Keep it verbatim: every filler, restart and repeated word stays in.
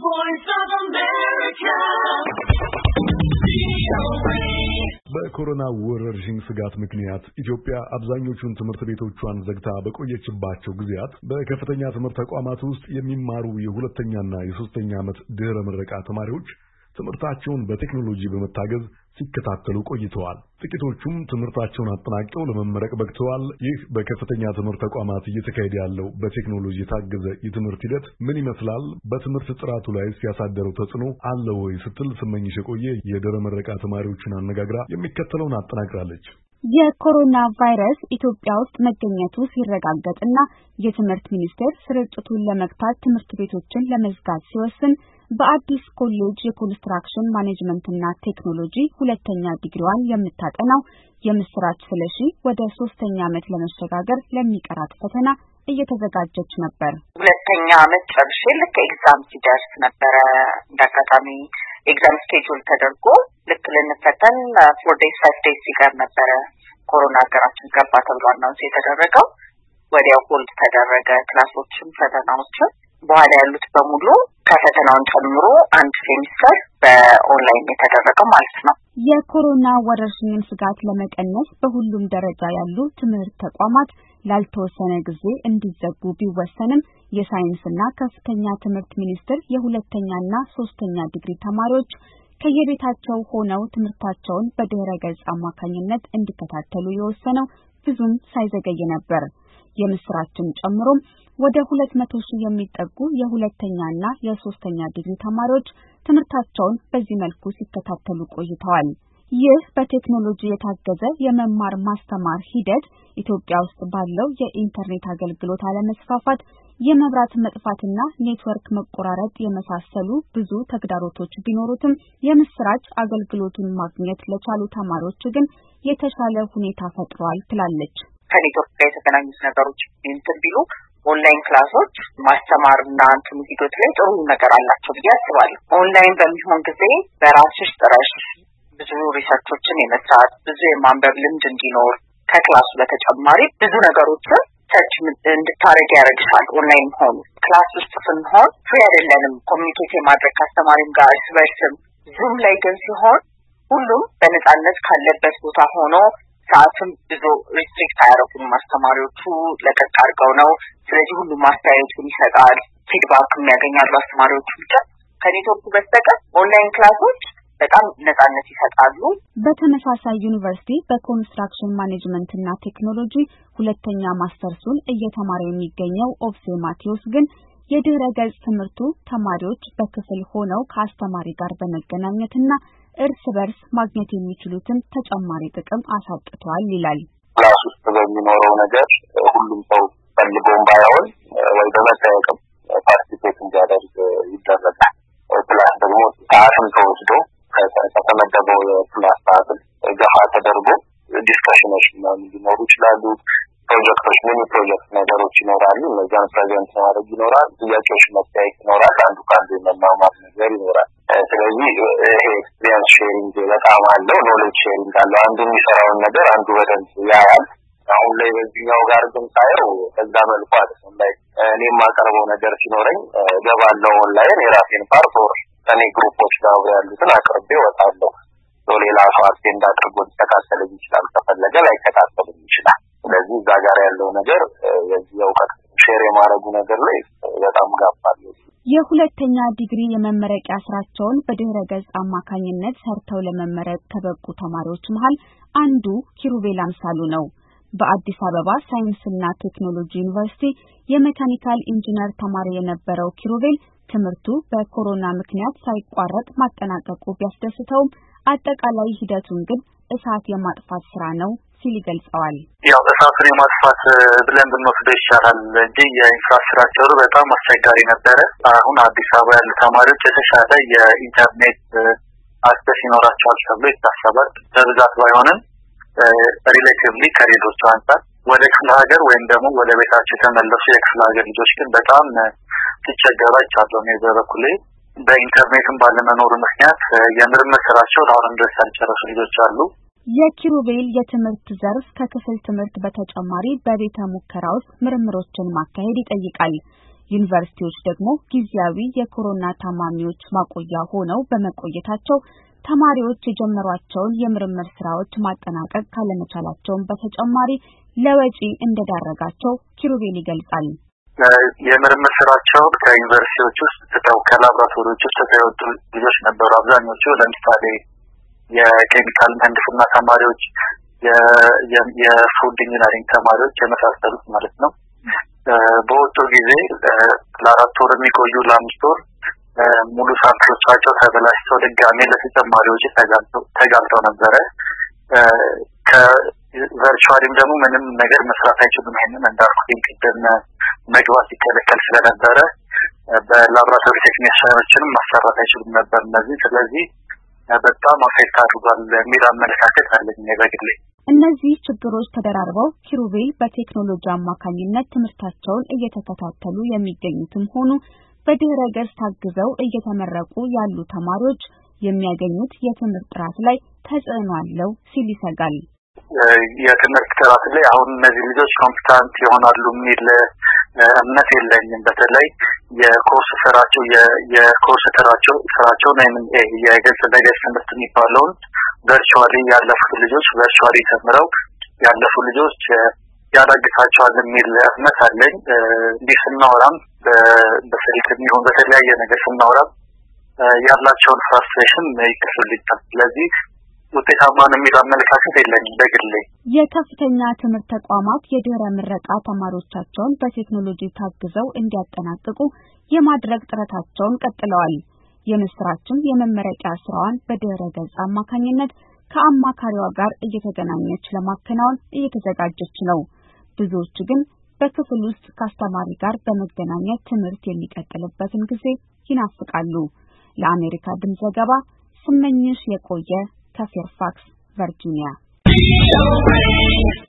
voice of America. በኮሮና ወረርሽኝ ስጋት ምክንያት ኢትዮጵያ አብዛኞቹን ትምህርት ቤቶቿን ዘግታ በቆየችባቸው ጊዜያት በከፍተኛ ትምህርት ተቋማት ውስጥ የሚማሩ የሁለተኛና የሶስተኛ ዓመት ድህረ ምረቃ ተማሪዎች ትምህርታቸውን በቴክኖሎጂ በመታገዝ ሲከታተሉ ቆይተዋል። ጥቂቶቹም ትምህርታቸውን አጠናቀው ለመመረቅ በቅተዋል። ይህ በከፍተኛ ትምህርት ተቋማት እየተካሄደ ያለው በቴክኖሎጂ የታገዘ የትምህርት ሂደት ምን ይመስላል? በትምህርት ጥራቱ ላይ ያሳደረው ተጽዕኖ አለ ወይ ስትል ስመኝሽ የቆየ የድህረ ምረቃ ተማሪዎችን አነጋግራ የሚከተለውን አጠናቅራለች። የኮሮና ቫይረስ ኢትዮጵያ ውስጥ መገኘቱ ሲረጋገጥና የትምህርት ሚኒስቴር ስርጭቱን ለመግታት ትምህርት ቤቶችን ለመዝጋት ሲወስን በአዲስ ኮሌጅ የኮንስትራክሽን ማኔጅመንትና ቴክኖሎጂ ሁለተኛ ዲግሪዋን የምታጠናው የምስራች ስለሺ ወደ ሶስተኛ ዓመት ለመሸጋገር ለሚቀራት ፈተና እየተዘጋጀች ነበር። ሁለተኛ ዓመት ጨርሼ ልክ ኤግዛም ሲደርስ ነበረ እንዳጋጣሚ ኤግዛም ስኬጁል ተደርጎ ልክ ልንፈተን ፎር ዴይስ ፋይቭ ዴይስ ሲቀር ነበረ ኮሮና ሀገራችን ገባ ተብሎ አናውንስ የተደረገው። ወዲያው ሆልድ ተደረገ ክላሶችን ፈተናዎችን። በኋላ ያሉት በሙሉ ከፈተናውን ጨምሮ አንድ ሴሚስተር በኦንላይን የተደረገው ማለት ነው። የኮሮና ወረርሽኝን ስጋት ለመቀነስ በሁሉም ደረጃ ያሉ ትምህርት ተቋማት ላልተወሰነ ጊዜ እንዲዘጉ ቢወሰንም የሳይንስና ከፍተኛ ትምህርት ሚኒስቴር የሁለተኛና ሶስተኛ ዲግሪ ተማሪዎች ከየቤታቸው ሆነው ትምህርታቸውን በድህረ ገጽ አማካኝነት እንዲከታተሉ የወሰነው ብዙም ሳይዘገይ ነበር። የምስራችን ጨምሮም ወደ ሁለት መቶ ሺህ የሚጠጉ የሁለተኛና የሶስተኛ ዲግሪ ተማሪዎች ትምህርታቸውን በዚህ መልኩ ሲከታተሉ ቆይተዋል። ይህ በቴክኖሎጂ የታገዘ የመማር ማስተማር ሂደት ኢትዮጵያ ውስጥ ባለው የኢንተርኔት አገልግሎት አለመስፋፋት፣ የመብራት መጥፋትና ኔትወርክ መቆራረጥ የመሳሰሉ ብዙ ተግዳሮቶች ቢኖሩትም የምስራች አገልግሎቱን ማግኘት ለቻሉ ተማሪዎች ግን የተሻለ ሁኔታ ፈጥሯል ትላለች። ከኔትወርክ ጋር የተገናኙት ነገሮች እንትን ቢሉ ኦንላይን ክላሶች ማስተማርና እንትን ሂደት ላይ ጥሩ ነገር አላቸው ብዬ አስባለሁ። ኦንላይን በሚሆን ጊዜ በራስሽ ጥረሽ ብዙ ሪሰርቾችን የመስራት ብዙ የማንበብ ልምድ እንዲኖር ከክላሱ በተጨማሪ ብዙ ነገሮችን ሰርች እንድታረግ ያደርግሻል። ኦንላይን ሆኖ ክላስ ውስጥ ስንሆን ፍሪ አይደለንም ኮሚኒኬት የማድረግ ከአስተማሪም ጋር እርስ በርስም። ዙም ላይ ግን ሲሆን ሁሉም በነፃነት ካለበት ቦታ ሆኖ ሰዓቱን ብዙ ሪስትሪክት አያደርጉም አስተማሪዎቹ ለቀቅ አድርገው ነው። ስለዚህ ሁሉም አስተያየቱን ይሰጣል፣ ፊድባክ የሚያገኛሉ አስተማሪዎቹ ብቻ። ከኔትወርኩ በስተቀር ኦንላይን ክላሶች በጣም ነፃነት ይሰጣሉ። በተመሳሳይ ዩኒቨርሲቲ በኮንስትራክሽን ማኔጅመንትና ቴክኖሎጂ ሁለተኛ ማስተርሱን እየተማረ የሚገኘው ኦብሴ ማቴዎስ ግን የድህረ ገጽ ትምህርቱ ተማሪዎች በክፍል ሆነው ከአስተማሪ ጋር በመገናኘትና እርስ በርስ ማግኘት የሚችሉትን ተጨማሪ ጥቅም አሳጥቷል ይላል። ክላስ ውስጥ በሚኖረው ነገር ሁሉም ሰው ፈልጎም ባይሆን ወይ በመታየቅም ፓርቲሲፔት እንዲያደርግ ይደረጋል። ክላስ ደግሞ ሰዓትም ተወስዶ ከተመደበው የክላስ ሰዓት ገፋ ተደርጎ ዲስከሽኖች ሊኖሩ ይችላሉ። ፕሮጀክቶች ምን ፕሮጀክት ነገሮች ይኖራሉ። እነዛን ፕሬዘንት ማድረግ ይኖራል። ጥያቄዎች መጠየቅ ይኖራል። አንዱ ካንዱ መማማር ነገር ይኖራል። ስለዚህ ይሄ ኤክስፒሪየንስ ሼሪንግ በጣም አለው። ኖሌጅ ሼሪንግ አለው። አንዱ የሚሰራውን ነገር አንዱ በደንብ ያያል። አሁን ላይ በዚህኛው ጋር ግን ሳይው ከዛ መልኩ አይደለም። ላይ እኔ የማቀርበው ነገር ሲኖረኝ ገባለው ኦንላይን የራሴን ፓርት ኦር ከኔ ግሩፖች ጋር ያሉትን አቅርቤ ወጣለሁ። ሌላ ሰው አቴንድ አድርጎ ሊተካተል ይችላል። ከፈለገ ላይ ተካተል ይችላል። ስለዚህ እዛ ጋር ያለው ነገር የዚህ እውቀት ሼር የማድረጉ ነገር ላይ በጣም ጋባል። የሁለተኛ ዲግሪ የመመረቂያ ስራቸውን በድህረ ገጽ አማካኝነት ሰርተው ለመመረቅ ከበቁ ተማሪዎች መሃል አንዱ ኪሩቤል አምሳሉ ነው። በአዲስ አበባ ሳይንስና ቴክኖሎጂ ዩኒቨርሲቲ የሜካኒካል ኢንጂነር ተማሪ የነበረው ኪሩቤል ትምህርቱ በኮሮና ምክንያት ሳይቋረጥ ማጠናቀቁ ቢያስደስተውም አጠቃላይ ሂደቱን ግን እሳት የማጥፋት ስራ ነው ሲል ይገልጸዋል። ያው እሳቱን የማጥፋት ብለን ብንወስደው ይሻላል እንጂ የኢንፍራስትራክቸሩ በጣም አስቸጋሪ ነበረ። አሁን አዲስ አበባ ያሉ ተማሪዎች የተሻለ የኢንተርኔት አክሰስ ይኖራቸዋል ተብሎ ይታሰባል። በብዛት ባይሆንም ሪሌቲቭሊ ከሌሎቹ አንፃር ወደ ክፍለ ሀገር ወይም ደግሞ ወደ ቤታቸው የተመለሱ የክፍለ ሀገር ልጆች ግን በጣም ሲቸገሩ አይቻለሁ። እኔ በበኩሌ በኢንተርኔትም ባለመኖሩ ምክንያት የምርምር ስራቸውን አሁንም ድረስ ያልጨረሱ ልጆች አሉ። የኪሩቤል የትምህርት ዘርፍ ከክፍል ትምህርት በተጨማሪ በቤተ ሙከራ ውስጥ ምርምሮችን ማካሄድ ይጠይቃል። ዩኒቨርሲቲዎች ደግሞ ጊዜያዊ የኮሮና ታማሚዎች ማቆያ ሆነው በመቆየታቸው ተማሪዎች የጀመሯቸውን የምርምር ስራዎች ማጠናቀቅ ካለመቻላቸውን በተጨማሪ ለወጪ እንደዳረጋቸው ኪሩቤል ይገልጻል። የምርምር ስራቸውን ከዩኒቨርሲቲዎች ውስጥ ተተው ከላብራቶሪዎች ውስጥ ተተወጡ ልጆች ነበሩ። አብዛኞቹ ለምሳሌ የኬሚካል ምህንድስና ተማሪዎች፣ የፉድ ኢንጂነሪንግ ተማሪዎች የመሳሰሉት ማለት ነው። በወጡ ጊዜ ለአራት ወር የሚቆዩ ለአምስት ወር ሙሉ ሳምፕሎቻቸው ተበላሽተው ድጋሜ ለተጨማሪዎች ተጋልጠው ነበረ። ከቨርቹዋሊም ደግሞ ምንም ነገር መስራት አይችሉም። ይሄንን እንዳልኩት ቅድም መግባት ይከለከል ስለነበረ በላብራቶሪ ቴክኒሽያኖችንም ማሰራት አይችሉም ነበር እነዚህ። ስለዚህ በጣም አፌክት አድርጓል የሚል አመለካከት አለኝ በግሌ። እነዚህ ችግሮች ተደራርበው ኪሩቤል በቴክኖሎጂ አማካኝነት ትምህርታቸውን እየተከታተሉ የሚገኙትም ሆኑ በድህረ ገጽ ታግዘው እየተመረቁ ያሉ ተማሪዎች የሚያገኙት የትምህርት ጥራት ላይ ተጽዕኖ አለው ሲል ይሰጋል። የትምህርት ጥራት ላይ አሁን እነዚህ ልጆች ኮምፒታንት ይሆናሉ የሚል እምነት የለኝም። በተለይ የኮርስ ስራቸው የኮርስ ስራቸው ስራቸው ነው የገጽ በገጽ ትምህርት የሚባለውን ቨርቹዋሊ ያለፉ ልጆች ቨርቹዋሊ ተምረው ያለፉ ልጆች ያዳግታቸዋል የሚል እምነት አለኝ። እንዲህ ስናወራም በስልክ የሚሆን በተለያየ ነገር ስናወራም ያላቸውን ፍራስትሬሽን ይከፍሉልኛል። ስለዚህ ውጤታማ ነው የሚል አመለካከት የለኝም በግሌ። የከፍተኛ ትምህርት ተቋማት የድህረ ምረቃ ተማሪዎቻቸውን በቴክኖሎጂ ታግዘው እንዲያጠናቅቁ የማድረግ ጥረታቸውን ቀጥለዋል። የምስራችም የመመረቂያ ስራዋን በድህረ ገጽ አማካኝነት ከአማካሪዋ ጋር እየተገናኘች ለማከናወን እየተዘጋጀች ነው። ብዙዎች ግን በክፍል ውስጥ ከአስተማሪ ጋር በመገናኘት ትምህርት የሚቀጥልበትን ጊዜ ይናፍቃሉ። ለአሜሪካ ድምፅ ዘገባ ስመኝሽ የቆየ ከፌርፋክስ ቨርጂኒያ።